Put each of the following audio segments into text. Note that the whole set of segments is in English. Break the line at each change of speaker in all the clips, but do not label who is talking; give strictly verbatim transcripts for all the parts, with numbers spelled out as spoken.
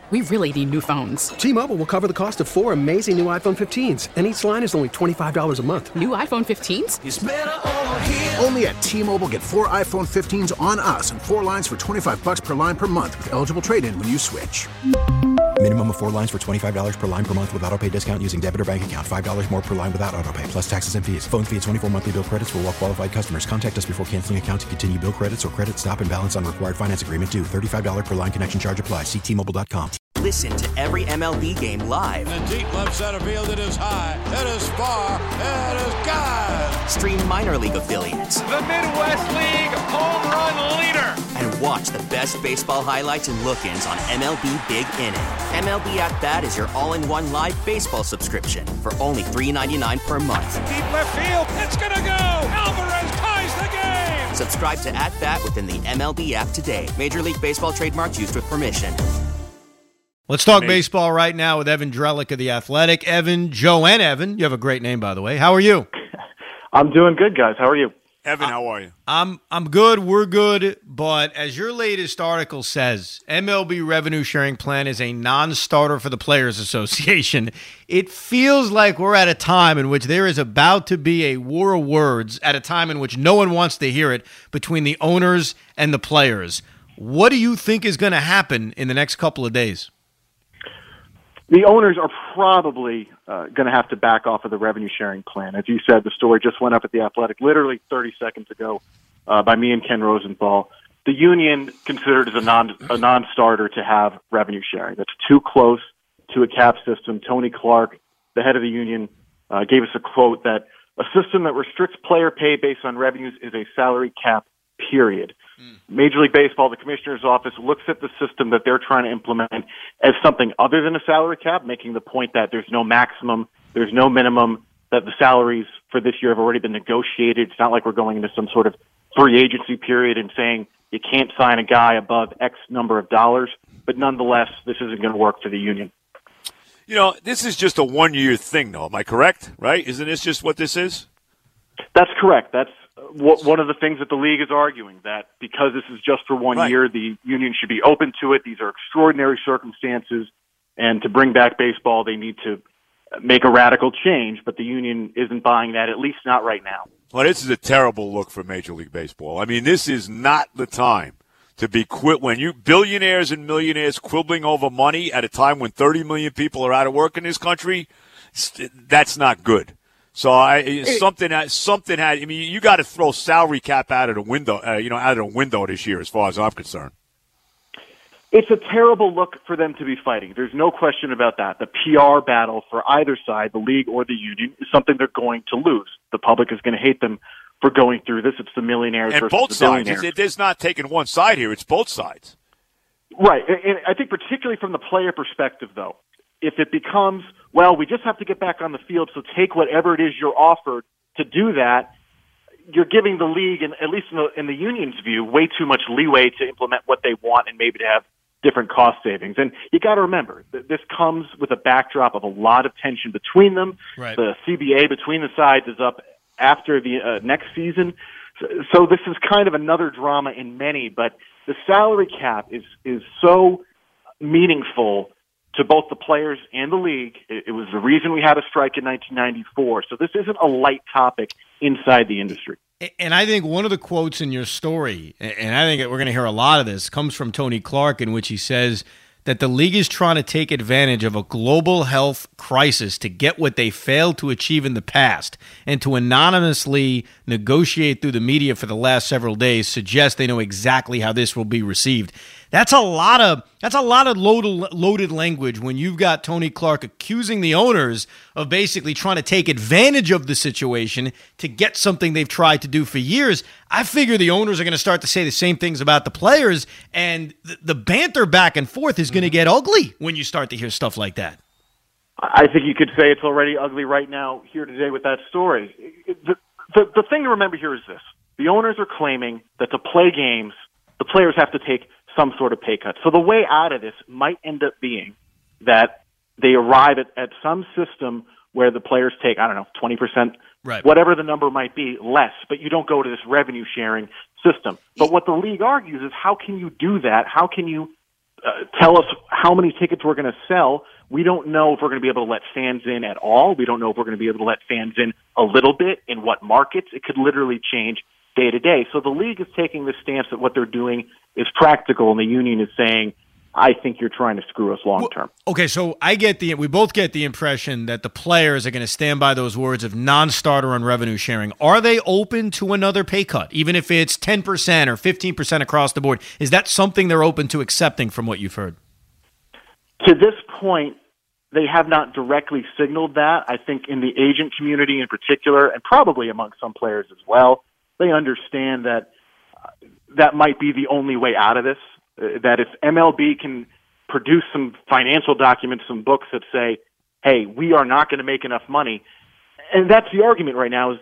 We really need new phones.
T-Mobile will cover the cost of four amazing new iPhone fifteens, and each line is only twenty-five dollars a month.
New iPhone fifteens?
It's better over here.
Only at T-Mobile, get four iPhone fifteens on us and four lines for twenty-five dollars per line per month with eligible trade-in when you switch.
Minimum of four lines for twenty-five dollars per line per month with autopay discount using debit or bank account. five dollars more per line without autopay, plus taxes and fees. Phone fee at twenty-four monthly bill credits for well-qualified customers. Contact us before canceling account to continue bill credits or credit stop and balance on required finance agreement due. thirty-five dollars per line connection charge applies. See T Mobile dot com.
Listen to every M L B game live.
In the deep left center field, it is high, it is far, it is gone.
Stream minor league affiliates.
The Midwest League home run leader.
And watch the best baseball highlights and look-ins on M L B Big Inning. M L B At Bat is your all-in-one live baseball subscription for only three dollars and ninety-nine cents per month.
Deep left field, it's gonna go. Alvarez ties the game.
Subscribe to At Bat within the M L B app today. Major League Baseball trademarks used with permission.
Let's talk baseball right now with Evan Drellich of The Athletic. Evan, Joe, and Evan. You have a great name, by the way. How are you?
I'm doing good, guys. How are you?
Evan, how are you?
I'm I'm good. We're good. But as your latest article says, M L B revenue sharing plan is a non-starter for the Players Association. It feels like we're at a time in which there is about to be a war of words at a time in which no one wants to hear it between the owners and the players. What do you think is going to happen in the next couple of days?
The owners are probably uh, going to have to back off of the revenue-sharing plan. As you said, the story just went up at The Athletic literally thirty seconds ago uh, by me and Ken Rosenthal. The union considered as a, non, a non-starter to have revenue sharing. That's too close to a cap system. Tony Clark, the head of the union, uh, gave us a quote that a system that restricts player pay based on revenues is a salary cap, period. Major League Baseball, the commissioner's office, looks at the system that they're trying to implement as something other than a salary cap, making the point that there's no maximum, there's no minimum, that the salaries for this year have already been negotiated. It's not like we're going into some sort of free agency period and saying you can't sign a guy above X number of dollars. But nonetheless, this isn't going to work for the union.
You know, this is just a one-year thing, though. Am I correct? Right? Isn't this just what this is?
That's correct. That's one of the things that the league is arguing, that because this is just for one
right.
year, the union should be open to it. These are extraordinary circumstances, and to bring back baseball, they need to make a radical change, but the union isn't buying that, at least not right now.
Well, this is a terrible look for Major League Baseball. I mean, this is not the time to be quit when you billionaires and millionaires quibbling over money at a time when thirty million people are out of work in this country. That's not good. So I something something had. I mean, you got to throw salary cap out of the window. Uh, you know, out of the window this year, as far as I'm concerned.
It's a terrible look for them to be fighting. There's no question about that. The P R battle for either side, the league or the union, is something they're going to lose. The public is going to hate them for going through this. It's the millionaires
and
versus
both
the
sides.
billionaires.
It, it's not taking one side here. It's both sides.
Right. And I think particularly from the player perspective, though, if it becomes, well, we just have to get back on the field, so take whatever it is you're offered to do that, you're giving the league, and at least in the, in the union's view, way too much leeway to implement what they want and maybe to have different cost savings. And you got to remember, that this comes with a backdrop of a lot of tension between them.
Right.
The C B A between the sides is up after the uh, next season. So, so this is kind of another drama in many, but the salary cap is is so meaningful to both the players and the league. It, it was the reason we had a strike in nineteen ninety-four. So this isn't a light topic inside the industry.
And I think one of the quotes in your story, and I think we're going to hear a lot of this, comes from Tony Clark, in which he says that the league is trying to take advantage of a global health crisis to get what they failed to achieve in the past, and to anonymously negotiate through the media for the last several days suggest they know exactly how this will be received. That's a lot of that's a lot of loaded, loaded language when you've got Tony Clark accusing the owners of basically trying to take advantage of the situation to get something they've tried to do for years. I figure the owners are going to start to say the same things about the players, and the, the banter back and forth is going to get ugly when you start to hear stuff like that.
I think you could say it's already ugly right now here today with that story. The, the, the thing to remember here is this. The owners are claiming that to play games, the players have to take some sort of pay cut. So the way out of this might end up being that they arrive at, at some system where the players take, I don't know, twenty percent,
right,
whatever the number might be, less, but you don't go to this revenue sharing system. But what the league argues is, how can you do that? How can you uh, tell us how many tickets we're going to sell. We don't know if we're going to be able to let fans in at all. We don't know if we're going to be able to let fans in a little bit, in what markets. It could literally change day to day. So the league is taking the stance that what they're doing is practical, and the union is saying, I think you're trying to screw us long term.
Well, okay, so I get the we both get the impression that the players are going to stand by those words of non-starter on revenue sharing. Are they open to another pay cut, even if it's ten percent or fifteen percent across the board? Is that something they're open to accepting from what you've heard?
To this point, they have not directly signaled that. I think in the agent community in particular, and probably among some players as well, they understand that uh, that might be the only way out of this. That if M L B can produce some financial documents, some books that say, hey, we are not going to make enough money, and that's the argument right now is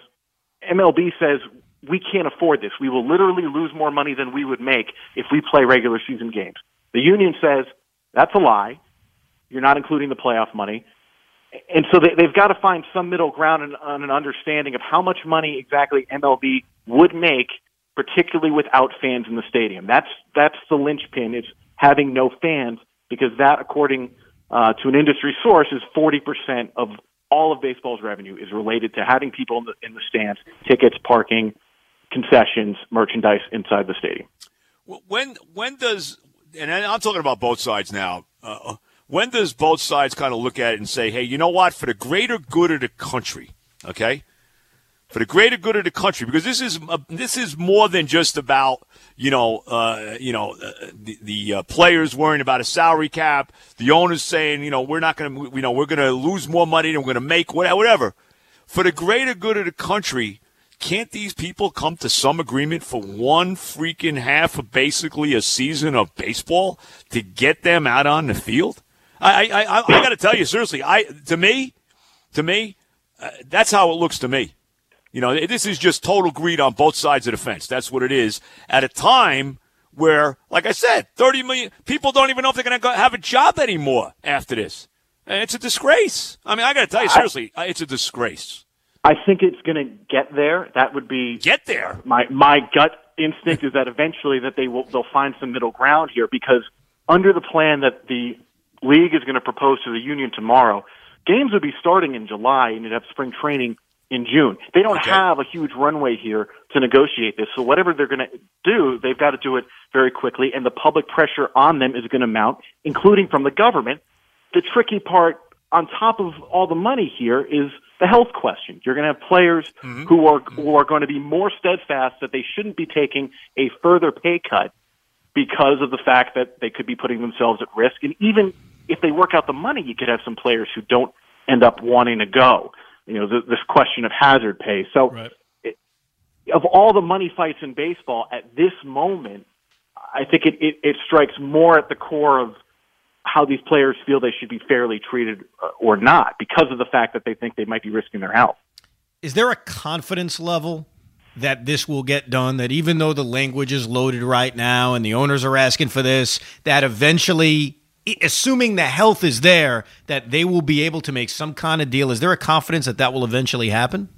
M L B says we can't afford this. We will literally lose more money than we would make if we play regular season games. The union says that's a lie. You're not including the playoff money. And so they, they've got to find some middle ground and, and an understanding of how much money exactly M L B would make, particularly without fans in the stadium. That's that's the linchpin, is having no fans, because that, according uh, to an industry source, is forty percent of all of baseball's revenue is related to having people in the, in the stands, tickets, parking, concessions, merchandise inside the stadium.
When when does, and I'm talking about both sides now, uh, when does both sides kind of look at it and say, hey, you know what, for the greater good of the country, okay, for the greater good of the country, because this is uh, this is more than just about you know uh, you know uh, the, the uh, players worrying about a salary cap, the owners saying you know we're not going to you know we're going to lose more money than we're going to make, whatever. For the greater good of the country, can't these people come to some agreement for one freaking half of basically a season of baseball to get them out on the field? I I I, I got to tell you seriously, I to me, to me, uh, that's how it looks to me. You know, this is just total greed on both sides of the fence. That's what it is. At a time where, like I said, thirty million people don't even know if they're going to have a job anymore after this. And it's a disgrace. I mean, I got to tell you, seriously, I, it's a disgrace.
I think it's going to get there. That would be
get there.
My my gut instinct is that eventually that they will they'll find some middle ground here, because under the plan that the league is going to propose to the union tomorrow, games would be starting in July and you'd have spring training in June. They don't okay. have a huge runway here to negotiate this. So whatever they're going to do, they've got to do it very quickly, and the public pressure on them is going to mount, including from the government. The tricky part on top of all the money here is the health question. You're going to have players mm-hmm. who are who are going to be more steadfast that they shouldn't be taking a further pay cut because of the fact that they could be putting themselves at risk. And even if they work out the money, you could have some players who don't end up wanting to go. You know, th- this question of hazard pay. So
right.
it, of all the money fights in baseball at this moment, I think it, it, it strikes more at the core of how these players feel they should be fairly treated uh, or not, because of the fact that they think they might be risking their health.
Is there a confidence level that this will get done, that even though the language is loaded right now and the owners are asking for this, that eventually, assuming the health is there, that they will be able to make some kind of deal? Is there a confidence that that will eventually happen?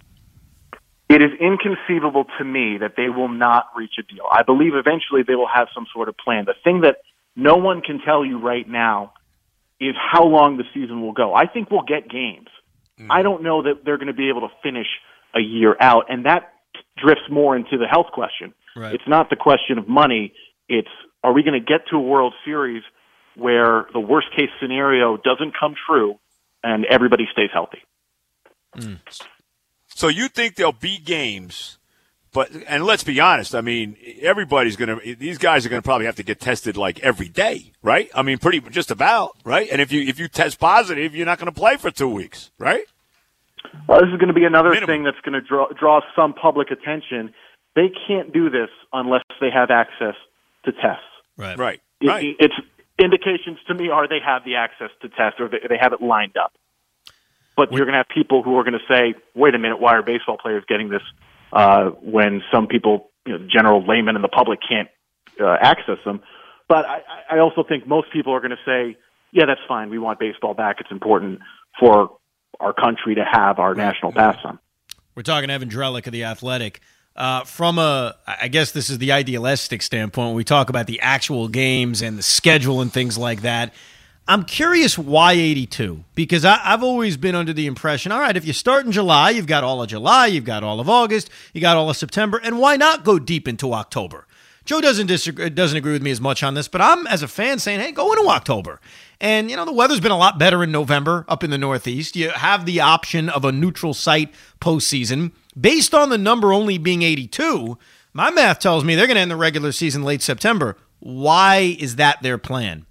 It is inconceivable to me that they will not reach a deal. I believe eventually they will have some sort of plan. The thing that no one can tell you right now is how long the season will go. I think we'll get games. Mm. I don't know that they're going to be able to finish a year out, and that drifts more into the health question.
Right.
It's not the question of money. It's, are we going to get to a World Series where the worst-case scenario doesn't come true and everybody stays healthy?
Mm.
So you think there'll be games, but and let's be honest, I mean, everybody's going to – these guys are going to probably have to get tested like every day, right? I mean, pretty just about, right? And if you if you test positive, you're not going to play for two weeks, right?
Well, this is going to be another
Minimum.
thing that's going to draw, draw some public attention. They can't do this unless they have access to tests.
Right.
Right.
It,
right.
It's indications to me are they have the access to test, or they, they have it lined up. But you're going to have people who are going to say, wait a minute, why are baseball players getting this uh, when some people, you know, the general layman and the public can't uh, access them? But I, I also think most people are going to say, yeah, that's fine. We want baseball back. It's important for our country to have our national pastime.
We're talking Evan Drellich of The Athletic. uh, from a, I guess this is the idealistic standpoint, when we talk about the actual games and the schedule and things like that, I'm curious why eighty-two, because I, I've always been under the impression, all right, if you start in July, you've got all of July, you've got all of August, you got all of September, and why not go deep into October? Joe doesn't disagree, doesn't agree with me as much on this, but I'm, as a fan, saying, hey, go into October. And, you know, the weather's been a lot better in November up in the Northeast. You have the option of a neutral site postseason. Based on the number only being eighty-two, my math tells me they're going to end the regular season late September. Why is that their plan?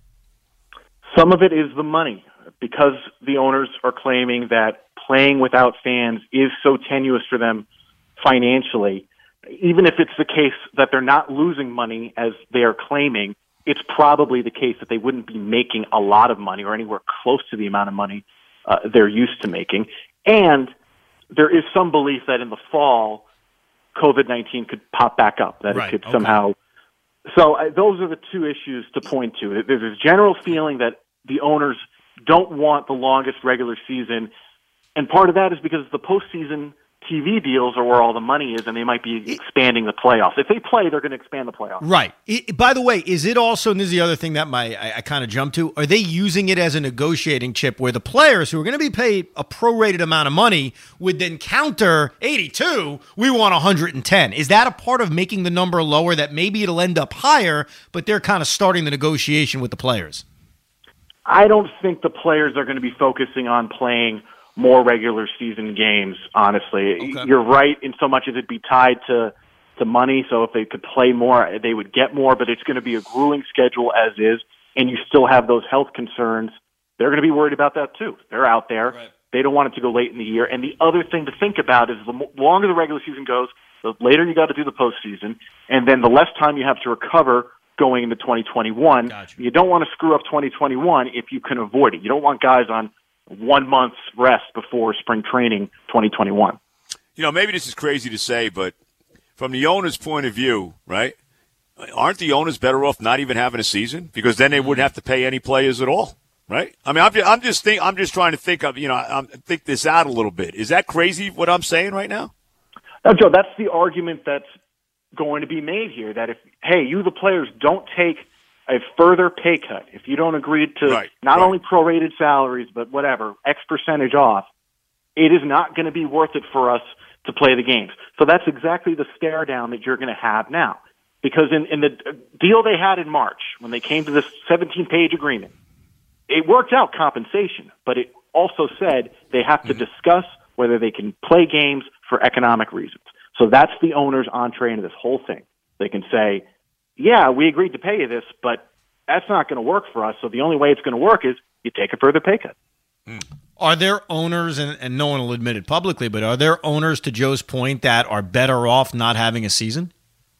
Some of it is the money, because the owners are claiming that playing without fans is so tenuous for them financially. Even if it's the case that they're not losing money as they are claiming, it's probably the case that they wouldn't be making a lot of money or anywhere close to the amount of money uh, they're used to making. And there is some belief that in the fall, COVID nineteen could pop back up, that
right,
it could
okay.
somehow. So uh, those are the two issues to point to. There's this general feeling that the owners don't want the longest regular season, and part of that is because the postseason T V deals are where all the money is, and they might be expanding the playoffs. If they play, they're going to expand the playoffs.
Right. It, by the way, is it also, and this is the other thing that my I, I kind of jumped to, are they using it as a negotiating chip where the players who are going to be paid a prorated amount of money would then counter eighty-two, we want one hundred ten? Is that a part of making the number lower, that maybe it'll end up higher, but they're kind of starting the negotiation with the players?
I don't think the players are going to be focusing on playing more regular season games, honestly. Okay. You're right in so much as it'd be tied to, to money, so if they could play more, they would get more, but it's going to be a grueling schedule as is, and you still have those health concerns. They're going to be worried about that too. They're out there. Right. They don't want it to go late in the year. And the other thing to think about is the longer the regular season goes, the later you got to do the postseason, and then the less time you have to recover going into twenty twenty-one. Gotcha. You don't want to screw up twenty twenty-one if you can avoid it. You don't want guys on one month's rest before spring training twenty twenty-one.
You know, maybe this is crazy to say, but from the owner's point of view, right, aren't the owners better off not even having a season? Because then they wouldn't have to pay any players at all, right? I mean, I'm just, I'm just, think, I'm just trying to think of, you know, I'm, think this out a little bit. Is that crazy what I'm saying right now?
No, Joe, that's the argument that's going to be made here, that if, hey, you the players don't take a further pay cut, if you don't agree to
right,
not
right.
only prorated salaries, but whatever, X percentage off, it is not going to be worth it for us to play the games. So that's exactly the stare down that you're going to have now. Because in, in the deal they had in March, when they came to this seventeen-page agreement, it worked out compensation, but it also said they have to mm-hmm. discuss whether they can play games for economic reasons. So that's the owner's entree into this whole thing. They can say, yeah, we agreed to pay you this, but that's not going to work for us. So the only way it's going to work is you take a further pay cut.
Mm. Are there owners, and, and no one will admit it publicly, but are there owners, to Joe's point, that are better off not having a season?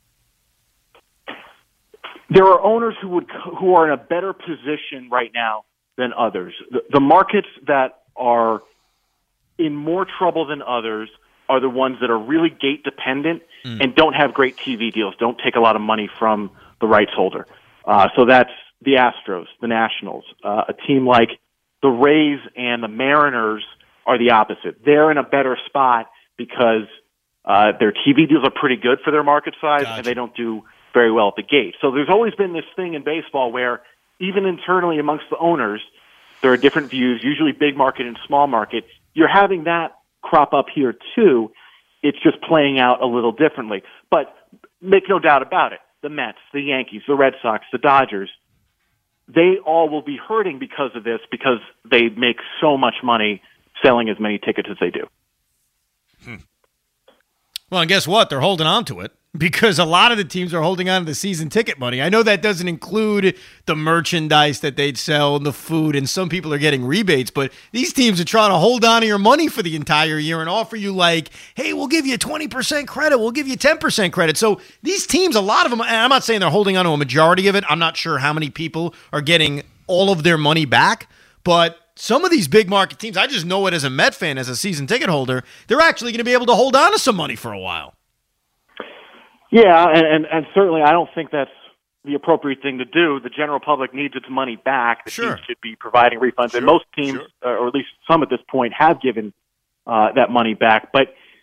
There are owners who would who are in a better position right now than others. The, the markets that are in more trouble than others are the ones that are really gate dependent mm. and don't have great T V deals, don't take a lot of money from the rights holder. Uh, so that's the Astros, the Nationals. Uh, a team like the Rays and the Mariners are the opposite. They're in a better spot because uh, their T V deals are pretty good for their market size, gotcha. And they don't do very well at the gate. So there's always been this thing in baseball where even internally amongst the owners, there are different views, usually big market and small market. You're having that crop up here too. It's just playing out a little differently. But make no doubt about it, the Mets, the Yankees, the Red Sox, the Dodgers, they all will be hurting because of this, because they make so much money selling as many tickets as they do.
Hmm. Well, and guess what? They're holding on to it, because a lot of the teams are holding on to the season ticket money. I know that doesn't include the merchandise that they'd sell and the food, and some people are getting rebates, but these teams are trying to hold on to your money for the entire year and offer you like, hey, we'll give you twenty percent credit, we'll give you ten percent credit. So these teams, a lot of them, and I'm not saying they're holding on to a majority of it. I'm not sure how many people are getting all of their money back, but some of these big market teams, I just know it as a Met fan, as a season ticket holder, they're actually going to be able to hold on to some money for a while.
Yeah, and, and, and certainly I don't think that's the appropriate thing to do. The general public needs its money back. The
sure.
teams should be providing refunds,
sure.
and most teams,
sure.
or at least some at this point, have given uh, that money back. But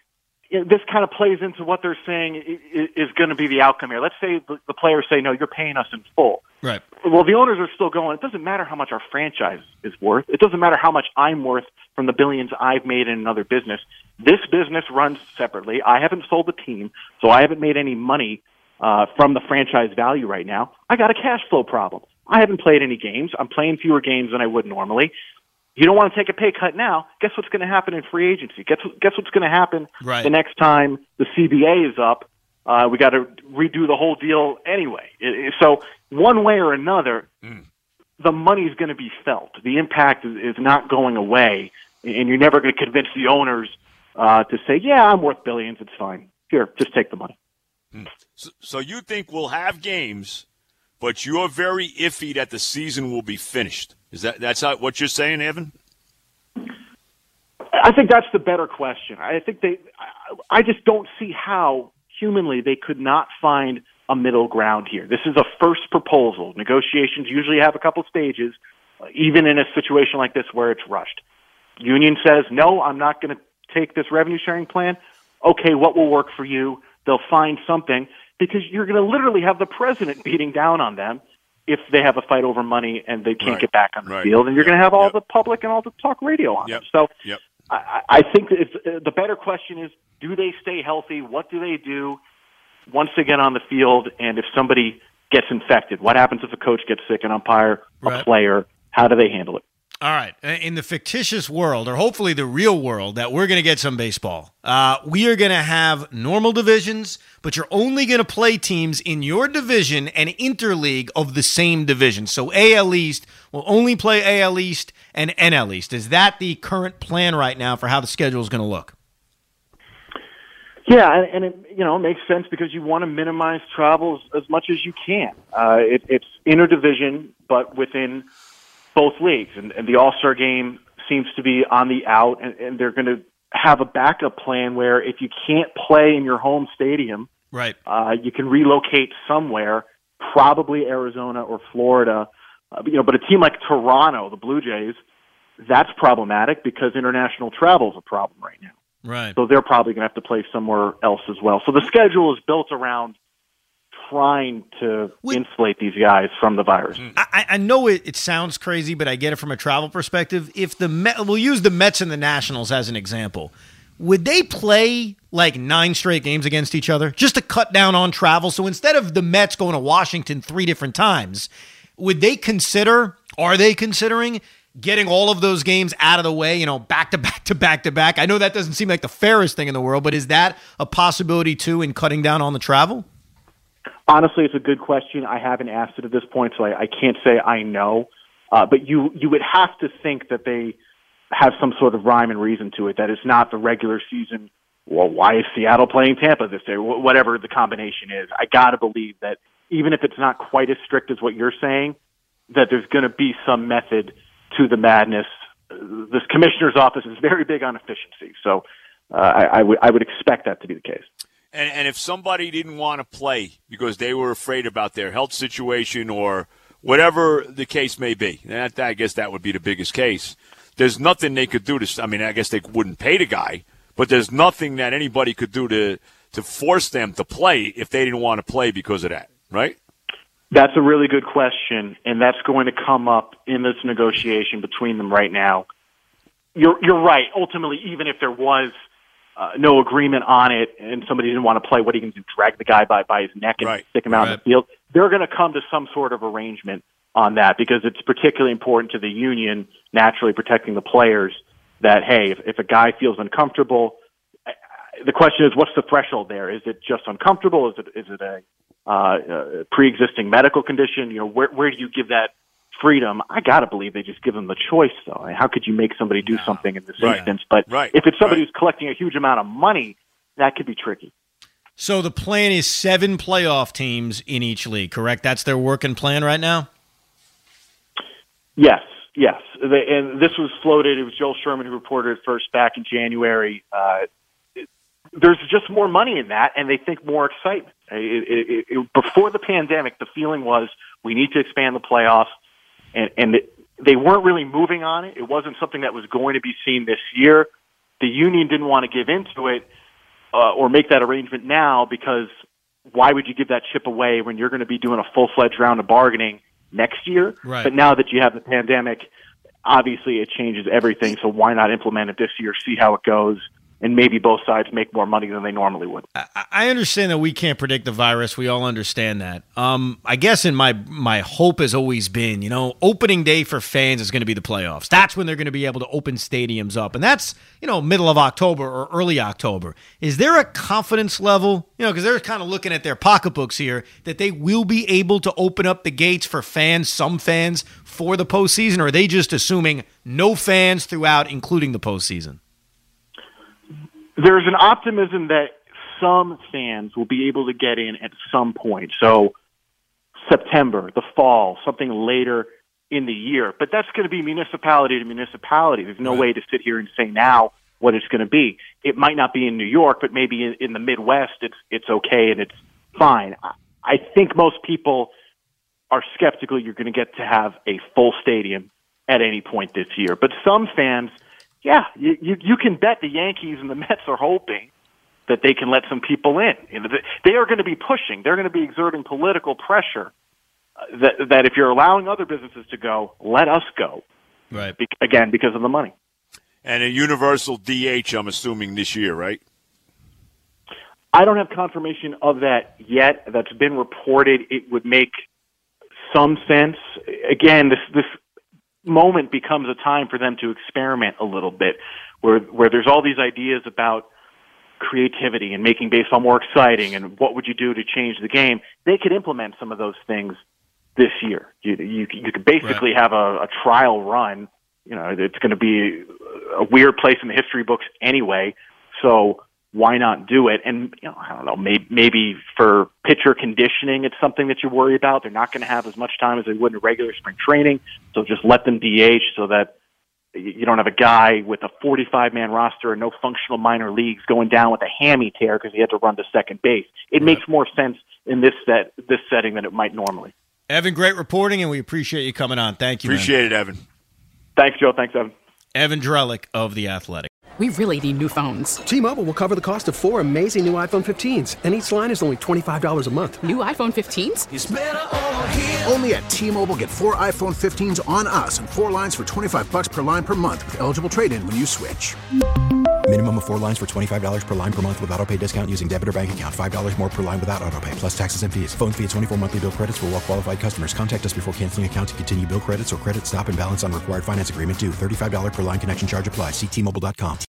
you know, this kind of plays into what they're saying is, is going to be the outcome here. Let's say the, the players say, no, you're paying us in full.
Right.
Well, the owners are still going, it doesn't matter how much our franchise is worth. It doesn't matter how much I'm worth from the billions I've made in another business. This business runs separately. I haven't sold the team, so I haven't made any money uh, from the franchise value right now. I got a cash flow problem. I haven't played any games. I'm playing fewer games than I would normally. You don't want to take a pay cut now. Guess what's going to happen in free agency? Guess, guess what's going to happen
right.
the next time the C B A is up? Uh, we got to redo the whole deal anyway. It, it, so one way or another, mm. the money's going to be felt. The impact is, is not going away, and you're never going to convince the owners uh, to say, yeah, I'm worth billions. It's fine. Here, just take the money.
Mm. So, so you think we'll have games, but you're very iffy that the season will be finished. Is that that's how, what you're saying, Evan?
I think that's the better question. I think they. I just don't see how humanly they could not find a middle ground here. This is a first proposal. Negotiations usually have a couple stages, uh, even in a situation like this where it's rushed. Union says, no, I'm not going to take this revenue sharing plan. Okay, what will work for you? They'll find something, because you're going to literally have the president beating down on them if they have a fight over money and they can't
right.
get back on the
right.
field, and you're
yep.
going to have all
yep.
the public and all the talk radio on
yep.
them. So
yep.
I, I think that it's, uh, the better question is, do they stay healthy? What do they do once they get on the field? And if somebody gets infected, what happens if a coach gets sick, an umpire,
right.
a player? How do they handle it?
All right. In the fictitious world, or hopefully the real world, that we're going to get some baseball, uh, we are going to have normal divisions, but you're only going to play teams in your division and interleague of the same division. So A L East will only play A L East and N L East. Is that the current plan right now for how the schedule is going to look?
Yeah, and, and it you know makes sense because you want to minimize travels as much as you can. Uh, it, it's interdivision, but within both leagues, and, and the All-Star game seems to be on the out, and, and they're going to have a backup plan where if you can't play in your home stadium,
right,
uh, you can relocate somewhere, probably Arizona or Florida. Uh, you know, but a team like Toronto, the Blue Jays, that's problematic because international travel is a problem right now.
Right.
So they're probably going to have to play somewhere else as well. So the schedule is built around trying to With, insulate these guys from the virus.
I, I know it, it sounds crazy, but I get it from a travel perspective. If the Met, we'll use the Mets and the Nationals as an example. Would they play like nine straight games against each other just to cut down on travel? So instead of the Mets going to Washington three different times, would they consider, are they considering getting all of those games out of the way, you know, back to back to back to back? I know that doesn't seem like the fairest thing in the world, but is that a possibility too in cutting down on the travel?
Honestly, it's a good question. I haven't asked it at this point, so I, I can't say I know. Uh, but you you would have to think that they have some sort of rhyme and reason to it, that it's not the regular season. Well, why is Seattle playing Tampa this day? Whatever the combination is. I got to believe that even if it's not quite as strict as what you're saying, that there's going to be some method to the madness. This commissioner's office is very big on efficiency, so uh, I, I would I would expect that to be the case.
And, and if somebody didn't want to play because they were afraid about their health situation or whatever the case may be, that, I guess that would be the biggest case. There's nothing they could do to – I mean, I guess they wouldn't pay the guy, but there's nothing that anybody could do to, to force them to play if they didn't want to play because of that, right?
That's a really good question, and that's going to come up in this negotiation between them right now. You're, you're right. Ultimately, even if there was – Uh, no agreement on it, and somebody didn't want to play, what are you going to do, drag the guy by, by his neck and
right.
stick him out
right.
in the field? They're going to come to some sort of arrangement on that because it's particularly important to the union, naturally protecting the players, that, hey, if, if a guy feels uncomfortable, the question is, what's the threshold there? Is it just uncomfortable? Is it is it a, uh, a pre-existing medical condition? You know, where where do you give that freedom? I got to believe they just give them the choice, though. I mean, how could you make somebody do no. something in this
right.
instance? But
right.
if it's somebody
right.
who's collecting a huge amount of money, that could be tricky.
So the plan is seven playoff teams in each league, correct? That's their working plan right now?
Yes, yes. They, and this was floated. It was Joel Sherman who reported it first back in January. Uh, it, there's just more money in that, and they think more excitement. It, it, it, before the pandemic, the feeling was we need to expand the playoffs. And, and they weren't really moving on it. It wasn't something that was going to be seen this year. The union didn't want to give into it. uh, or make that arrangement now, because why would you give that chip away when you're going to be doing a full-fledged round of bargaining next year?
Right.
But now that you have the pandemic, obviously it changes everything, so why not implement it this year, see how it goes, and maybe both sides make more money than they normally would.
I, I understand that we can't predict the virus. We all understand that. Um, I guess in my my hope has always been, you know, opening day for fans is going to be the playoffs. That's when they're going to be able to open stadiums up. And that's, you know, middle of October or early October. Is there a confidence level, you know, because they're kind of looking at their pocketbooks here, that they will be able to open up the gates for fans, some fans, for the postseason? Or are they just assuming no fans throughout, including the postseason?
There's an optimism that some fans will be able to get in at some point. So September, the fall, something later in the year. But that's going to be municipality to municipality. There's no
Right.
way to sit here and say now what it's going to be. It might not be in New York, but maybe in, in the Midwest it's it's okay and it's fine. I, I think most people are skeptical you're going to get to have a full stadium at any point this year. But some fans, yeah, you, you, you can bet the Yankees and the Mets are hoping that they can let some people in. You know, they are going to be pushing. They're going to be exerting political pressure uh, that, that if you're allowing other businesses to go, let us go.
Right.
Be- again, because of the money.
And a universal D H, I'm assuming, this year, right?
I don't have confirmation of that yet. That's been reported. It would make some sense. Again, this this moment becomes a time for them to experiment a little bit, where where there's all these ideas about creativity and making baseball more exciting and what would you do to change the game. They could implement some of those things this year. You you, you could basically
Right.
have a, a trial run. You know, it's going to be a weird place in the history books anyway, so why not do it? And, you know, I don't know, maybe, maybe for pitcher conditioning, it's something that you worry about. They're not going to have as much time as they would in regular spring training, so just let them D H so that you don't have a guy with a forty-five man roster and no functional minor leagues going down with a hammy tear because he had to run to second base. It
Right.
makes more sense in this set, this setting than it might normally.
Evan, great reporting, and we appreciate you coming on. Thank you, man.
Appreciate it, Evan.
Thanks, Joe. Thanks, Evan.
Evan Drellick of The Athletic.
We really need new phones.
T-Mobile will cover the cost of four amazing new iPhone fifteens, and each line is only twenty-five dollars a month.
New iPhone fifteens?
Only at T-Mobile, get four iPhone fifteens on us and four lines for twenty-five bucks per line per month with eligible trade-in when you switch.
Minimum of four lines for twenty-five dollars per line per month with autopay discount using debit or bank account. five dollars more per line without autopay, plus taxes and fees. Phone fee at twenty-four monthly bill credits for well-qualified customers. Contact us before canceling account to continue bill credits or credit stop and balance on required finance agreement due. thirty-five dollars per line connection charge applies. See T Mobile dot com.